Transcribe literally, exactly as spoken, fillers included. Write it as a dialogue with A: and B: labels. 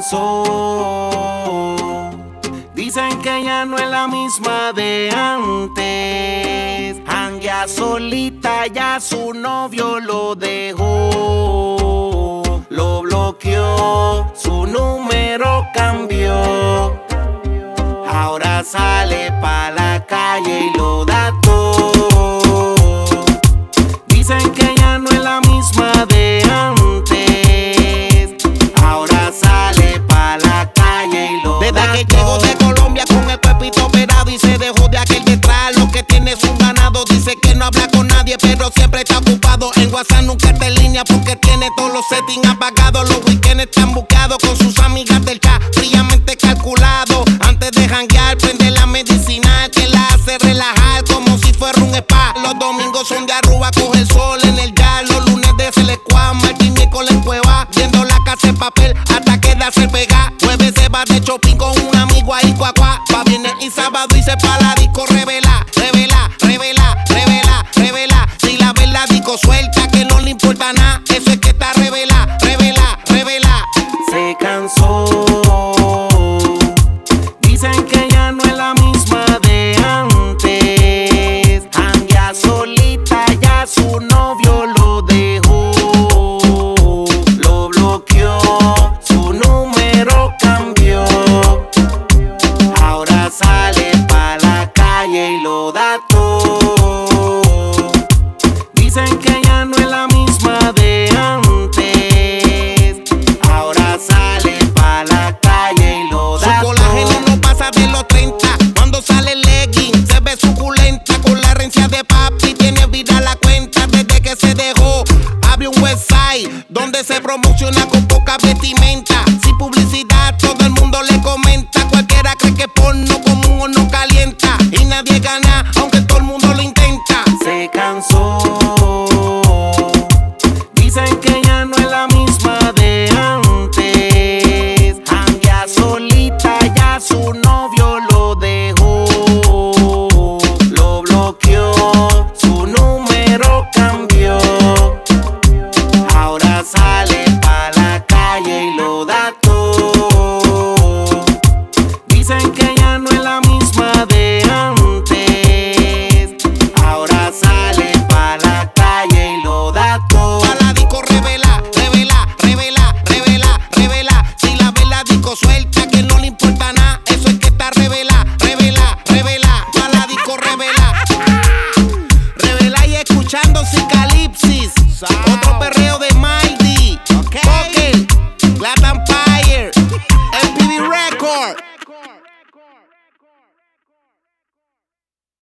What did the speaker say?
A: cansó. Dicen que ya no es la misma de antes. Janguea solita, ya su novio lo dejó. Lo bloqueó, su número cambió. Ahora sale pa' la calle y lo da todo. Dicen que ya no es la misma de antes. Ahora sale pa' la calle y lo
B: Desde
A: da
B: que
A: todo.
B: llegó de Colombia con el pepito operado y se dejó de aquel detrás. Lo que tiene es un ganado, dice que no habla con nadie, pero siempre está ocupado. En WhatsApp nunca está en línea porque tiene todos los settings apagados. Los weekends están buqueados con sus amigas del chat, fríamente calculado. Antes de janguear prende la medicinal que la hace relajar como si fuera un spa. Los domingos son de Aruba, coge el sol en el yard. Los lunes de Selecuá, martes y miércoles en Cueva, viendo la casa en papel hasta quedarse pegada. Jueves se va de shopping con un amigo ahí cuacuá. Pa' viernes y sábado y se pa' la disco revela, revela, revela, revela, revela. Si la ve la disco suelta que no le importa nada, eso es que está revela, revela, revela.
A: Se cansó. Dicen que ya no es la misma de antes. Janguea solita, ya su novio lo dejó. Lo bloqueó, su número cambió. Ahora sale pa' la calle y lo da todo. Dicen que ya no es la misma de antes. Ahora sale pa' la calle y lo da
B: Su colágeno
A: todo.
B: no pasa de los treinta. Cuando sale el legging se ve suculenta. Con la herencia de papi tiene vida la cuenta. Desde que se dejó abre un website donde se promociona con poca vestimenta. Sin publicidad todo el mundo le comenta. Cualquiera cree que porno común o no calienta. Y nadie gana aunque todo el mundo lo intenta.
A: Se cansó. Dicen que ya no es la misma de antes. Janguea solita, ya su novio lo dejó. Lo bloqueó, su número cambió. Ahora sale pa' la calle y lo da todo. Dicen que ya no es la misma de antes. Ahora sale pa' la calle y lo da todo.
B: Pa' la disco revela, revela, revela, revela, revela. Si la ve la disco suelta que no le importa nada, eso es que está revela, revela, revela. Pa' la disco revela, revela y escuchando Psicalipsis. Otro perreo de Mighty, Poker, Black Empire, M P V Record.